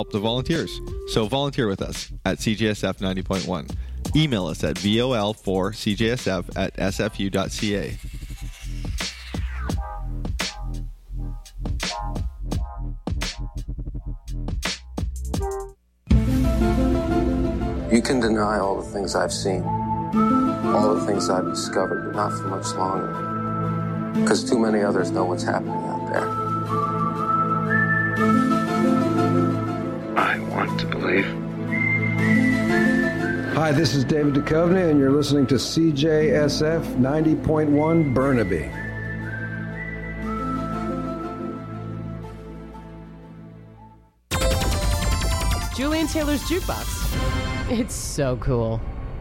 help the volunteers. So volunteer with us at CJSF 90.1. Email us at vol4cjsf@sfu.ca. You can deny all the things I've seen, all the things I've discovered, but not for much longer. Because too many others know what's happening out there. I want to believe. Hi, this is David Duchovny, and you're listening to CJSF 90.1 Burnaby. Julian Taylor's Jukebox. It's so cool.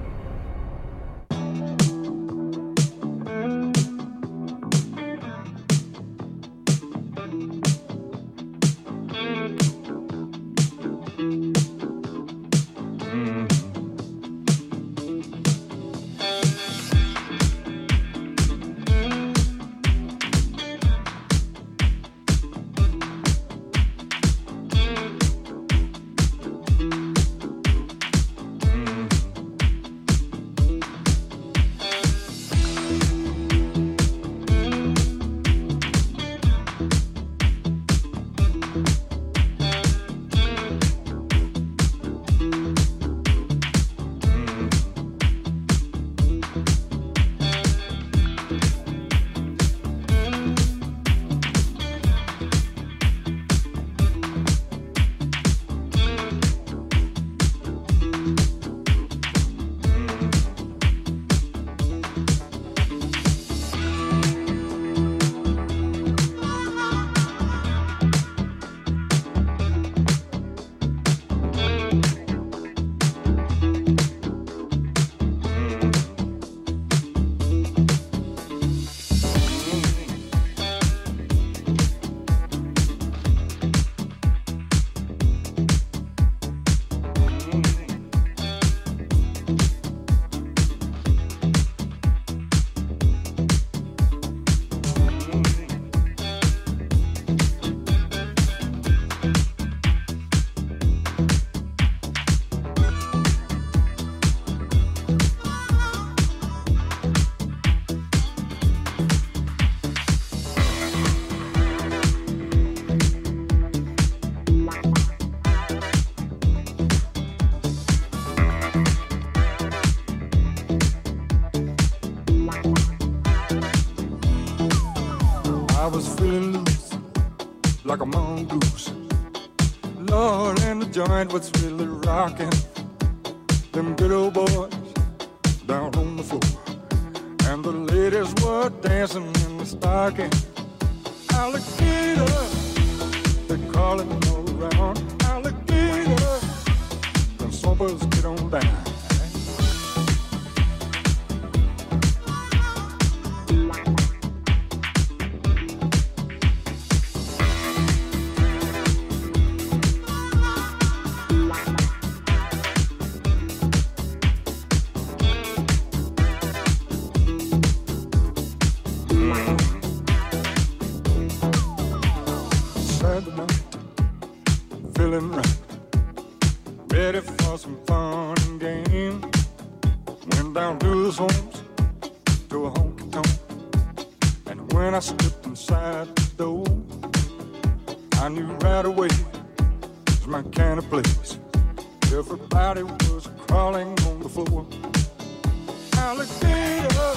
Like a mongoose. Lord, and the joint was really rocking. Them good old boys down on the floor. And the ladies were dancing in the stocking. Alligator, they're calling all around. Alligator, the swampers get on down. Feeling right, ready for some fun and game. Went down to the homes, to a honky tonk, and when I stepped inside the door, I knew right away it was my kind of place. Everybody was crawling on the floor. Alligator.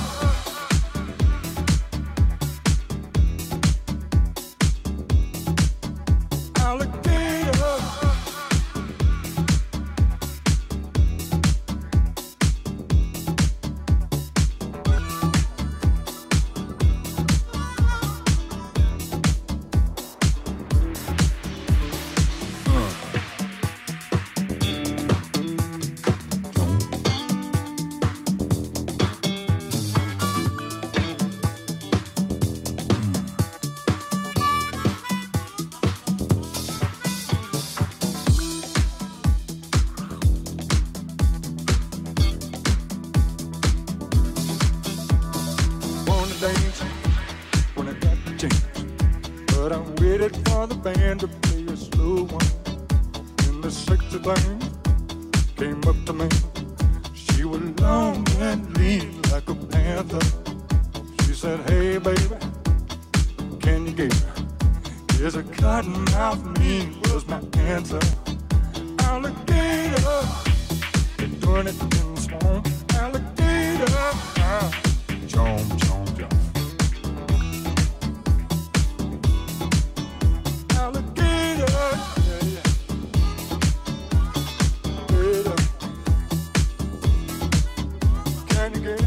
When I got the chance, but I waited for the band to play a slow one. In this sexy thing came up to me. She was long and lean like a panther. She said, hey baby, can you get her? Is a cottonmouth mean was my answer. Alligator, been doing it in the swamp. Alligator, chomp, chomp, chomp. Alligator, yeah, yeah. Can you get it?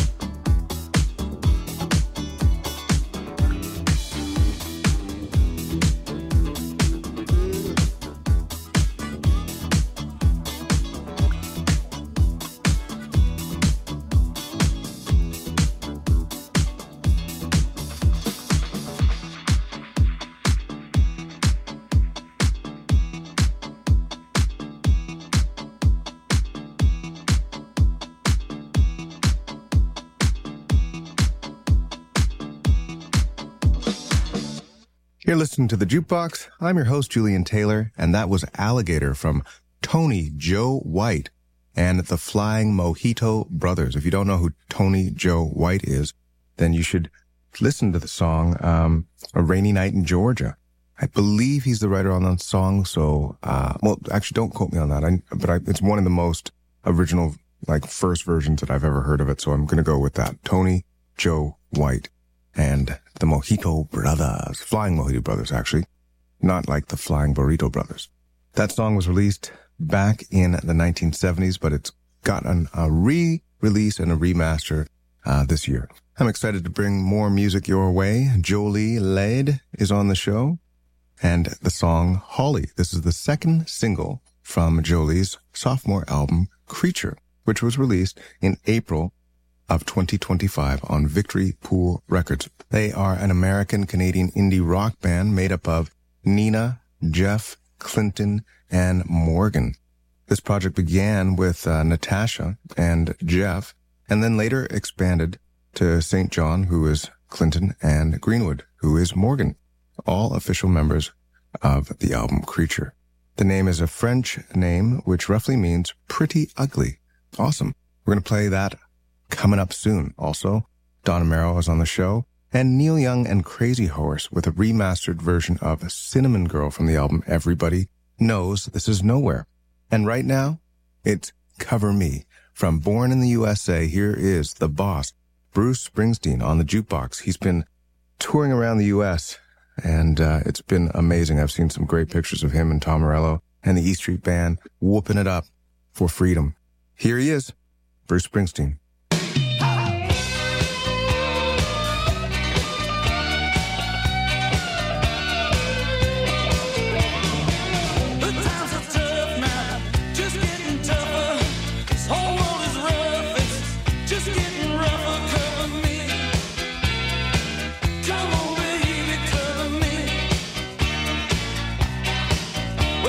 You're listening to The Jukebox. I'm your host, Julian Taylor, and that was Alligator from Tony Joe White and the Flying Mojito Brothers. If you don't know who Tony Joe White is, then you should listen to the song A Rainy Night in Georgia. I believe he's the writer on that song, so, well, actually, don't quote me on that, it's one of the most original, first versions that I've ever heard of it, so I'm going to go with that. Tony Joe White and the Mojito Brothers. Flying Mojito Brothers, actually. Not like the Flying Burrito Brothers. That song was released back in the 1970s, but it's gotten a re-release and a remaster this year. I'm excited to bring more music your way. Jolie Lade is on the show, and the song Holly. This is the second single from Jolie's sophomore album, Creature, which was released in April of 2025 on Victory Pool Records. They are an American-Canadian indie rock band made up of Nina, Jeff, Clinton, and Morgan. This project began with Natasha and Jeff, and then later expanded to St. John, who is Clinton, and Greenwood, who is Morgan, all official members of the album Creature. The name is a French name, which roughly means pretty ugly. Awesome. We're going to play that coming up soon. Also, Don Amaro is on the show, and Neil Young and Crazy Horse with a remastered version of Cinnamon Girl from the album Everybody Knows This Is Nowhere. And right now, it's Cover Me. From Born in the USA, here is the boss, Bruce Springsteen, on the jukebox. He's been touring around the U.S., and it's been amazing. I've seen some great pictures of him and Tom Morello and the E Street Band whooping it up for freedom. Here he is, Bruce Springsteen.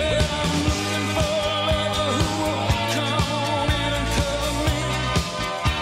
Well, I'm looking for a lover who won't come on in and cover me.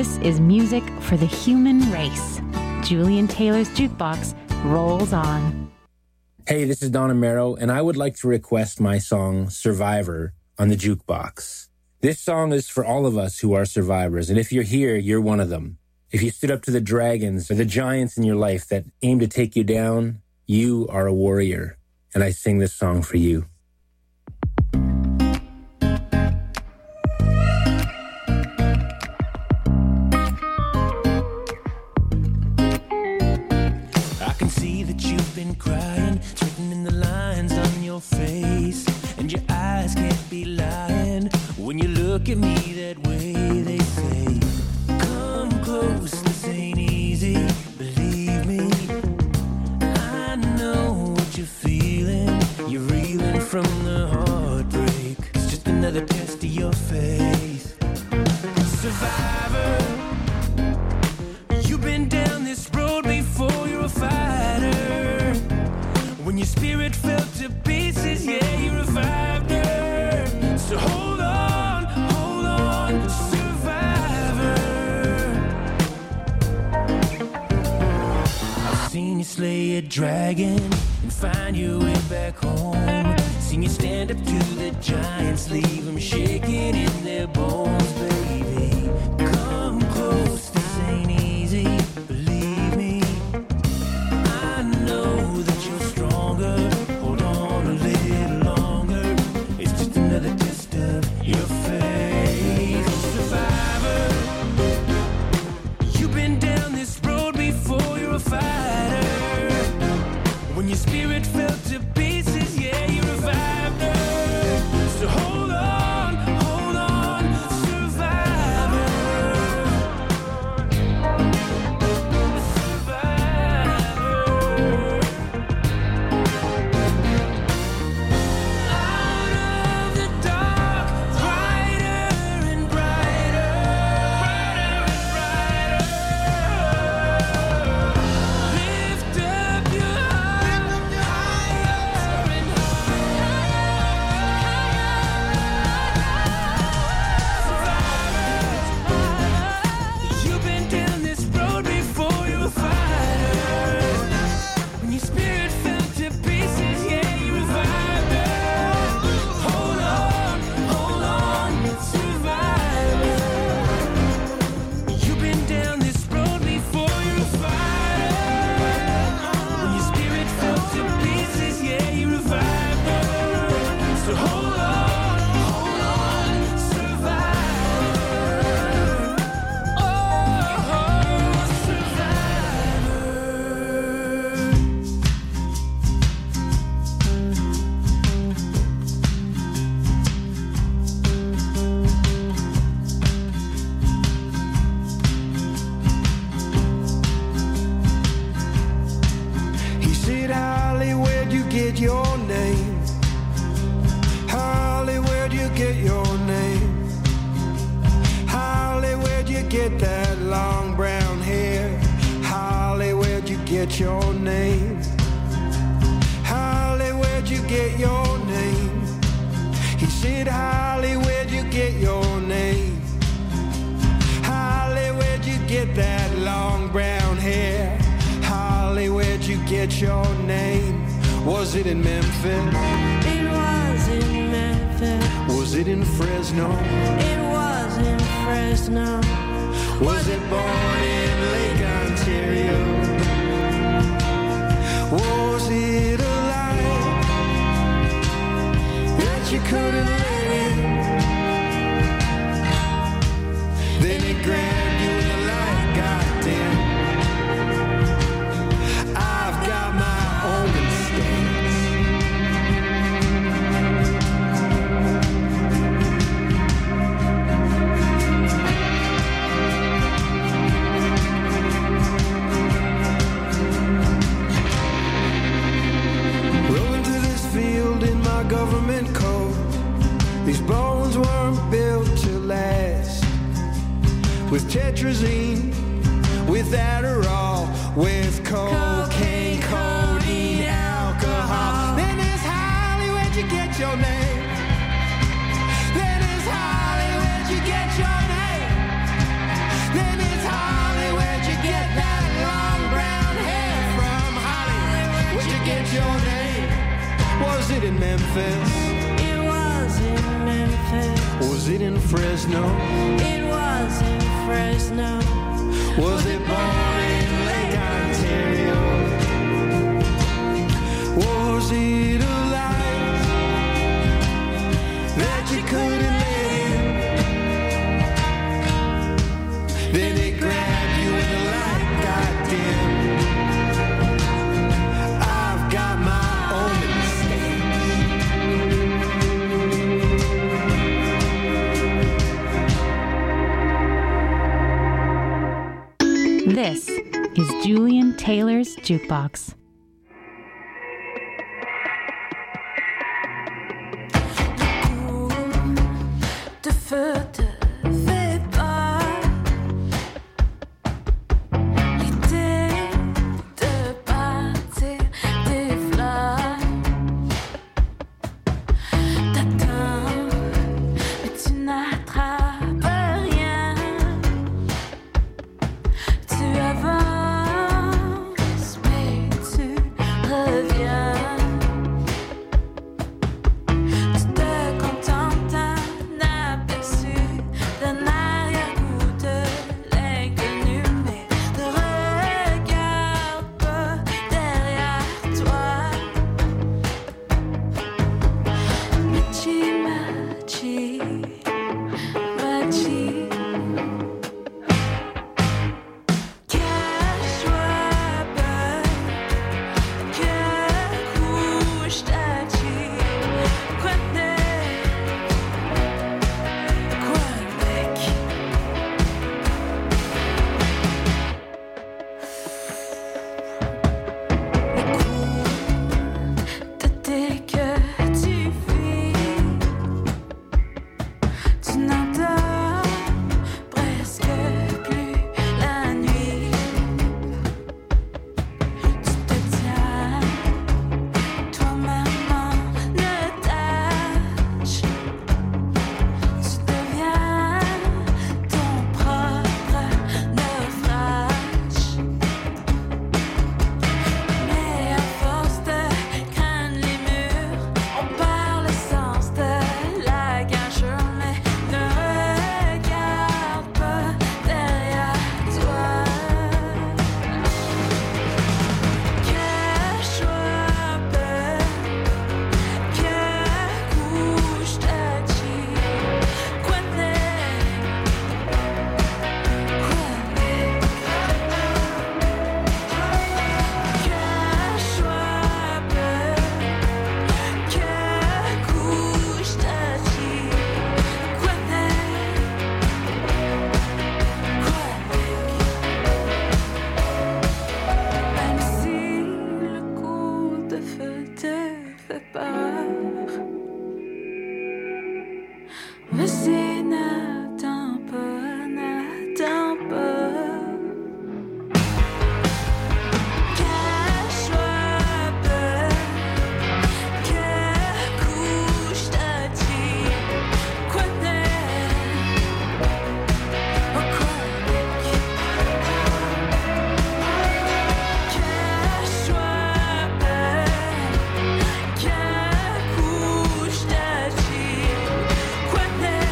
This is music for the human race. Julian Taylor's Jukebox rolls on. Hey, this is Don Amaro, and I would like to request my song Survivor on the Jukebox. This song is for all of us who are survivors, and if you're here, you're one of them. If you stood up to the dragons or the giants in your life that aim to take you down, you are a warrior, and I sing this song for you. I can see that you've been crying, it's written in the lines on your face, and your eyes can't be lying when you look at me that way. They say, come close, this ain't easy, believe me. I know what you're feeling, you're reeling from the heartbreak. It's just another test of your faith. Survivor, you've been down this road before, you're a fighter. When your spirit fell to pieces, yeah, you revived her. So hold on, survivor. I've seen you slay a dragon and find your way back home. Seen you stand up to the giants, leave them shaking in their bones, baby. Come close, this ain't easy, believe me. I know that you're stronger, hold on a little longer. It's just another test of your faith. Survivor, you've been down this road before, you're a fighter. When your spirit fell to pieces, yeah, you revived her. So hold on, survivor. Out of the dark, brighter and brighter, lift up your heart, higher and higher. You've been down this road before, you're a fighter. When your spirit fell to pieces, yeah, you revived her. Hold on, survivor. You've been down this road before, you're a fighter. When your spirit fell to pieces, yeah, you revived her. So hold on, survivor. Oh, survivor. He said, Holly, where'd you get your name? Holly, where'd you get your name? Holly, where'd you get that long brown hair? Holly, where'd you get your name? Holly, where'd you get your name? He said, Holly, where'd you get your name? Holly, where'd you get that long brown hair? Holly, where'd you get your name? Was it in Memphis? It was in Memphis, Was it in Fresno? it was in Fresno. Was it born in Lake Ontario? Was it a lie that you couldn't let in? Then it grabbed you and the light got dim. I've got my own mistakes. Rolling through this field in my government coat. These bones weren't built to last. With tetrazine, with Adderall, with cocaine, codeine, alcohol. Then there's Holly, where'd you get your name? Then there's Holly, where'd you get your name? Then Memphis? It was in Memphis. Was it in Fresno? It was in Fresno. Was it born in Lake Ontario? Was it a life that you couldn't live? Then it grabbed you when the light got dim. I've got my own mistakes. This is Julian Taylor's Jukebox. De feu te fait pas l'idée de partir des flammes. T'attends, mais tu n'attrapes rien. Tu avances, mais tu reviens. Tu te contentes d'un aperçu, d'un arrière-goût de l'inconnu, mais ne regarde pas derrière toi. Machi, machi, machi. Cache-toi pas, que couche t'achi. Quoi mec? Le coup de dès que tu fuis, tu n'entends presque plus la nuit. Tu te tiens toi-même en otage. Tu deviens ton propre naufrage. Mais à force de craindre les murs, on perd le sens de la gageure. Mais ne regarde pas derrière toi. Cache-toi peu, que couche t'achi. Quoi Cache-toi peu, que couche t'achi. Quoi Même si le coup de feu te fait peur, vas-y, n'attends pas, n'attends pas. Cache-toi peu, que couche t'achi. Quoi Cache-toi peu, que couche t'achi. Quoi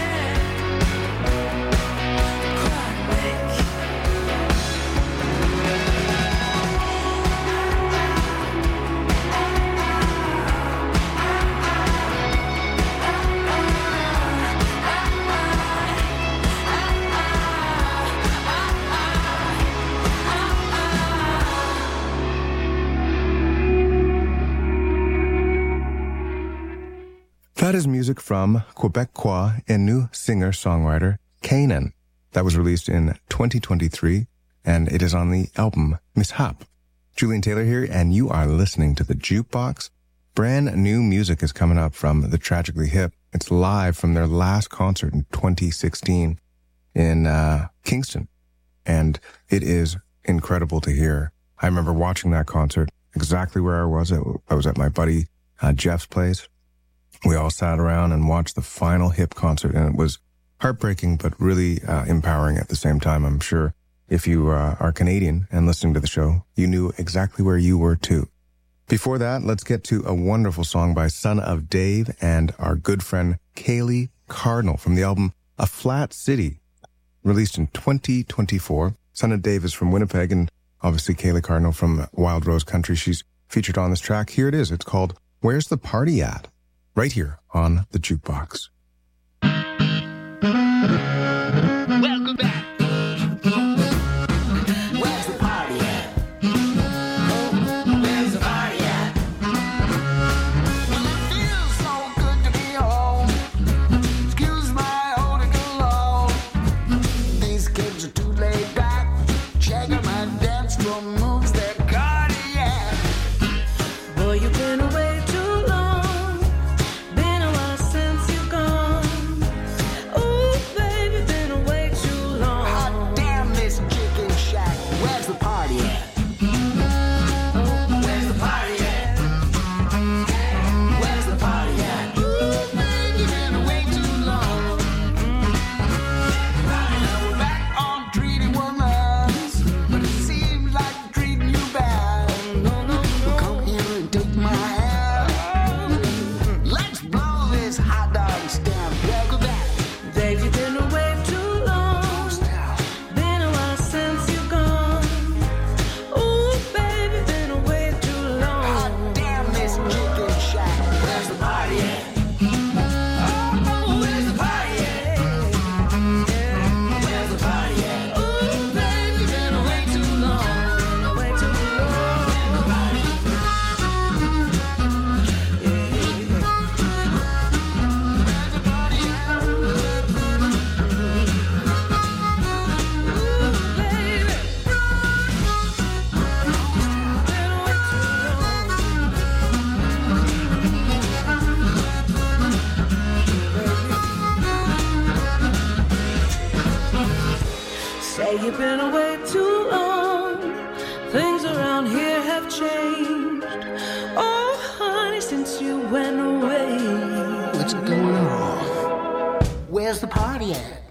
That is music from Quebecois and new singer-songwriter Kanan. That was released in 2023, and it is on the album Mishap. Julian Taylor here, and you are listening to The Jukebox. Brand new music is coming up from The Tragically Hip. It's live from their last concert in 2016 in Kingston, and it is incredible to hear. I remember watching that concert exactly where I was. I was at my buddy Jeff's place. We all sat around and watched the final Hip concert, and it was heartbreaking but really empowering at the same time. I'm sure if you are Canadian and listening to the show, you knew exactly where you were too. Before that, let's get to a wonderful song by Son of Dave and our good friend Kaylee Cardinal from the album A Flat City, released in 2024. Son of Dave is from Winnipeg, and obviously Kaylee Cardinal from Wild Rose Country. She's featured on this track. Here it is. It's called Where's the Party At? Right here on the Jukebox. Welcome back. Where's the party at? Where's the party at? Well, it feels so good to be home. Excuse my holding alone. These kids are too laid back. Check out my dance floor moves, they're cardiac. Boy, you've been away too long. Been a while since you've gone. Ooh, baby, been away too long. Hot damn this chicken shack. Where's the party at? Where's the party at? Where's the party at? Ooh, baby, been away too long. Now we're back on treating women, but it seems like we're treating you bad. Come here and take my hand. Let's blow this hot dog stand. Welcome back. Dave, you've been away too long. Been a while since you've gone. Ooh, baby, been away too long. Hot damn this chicken shack. Where's the party at? Oh, where's the party at? Where's the party at? Ooh, baby, been away too long. Way too long. Where's the party? Say you've been away too long. Things around here have changed. Oh, honey, since you went away. What's going on? Where's the party at?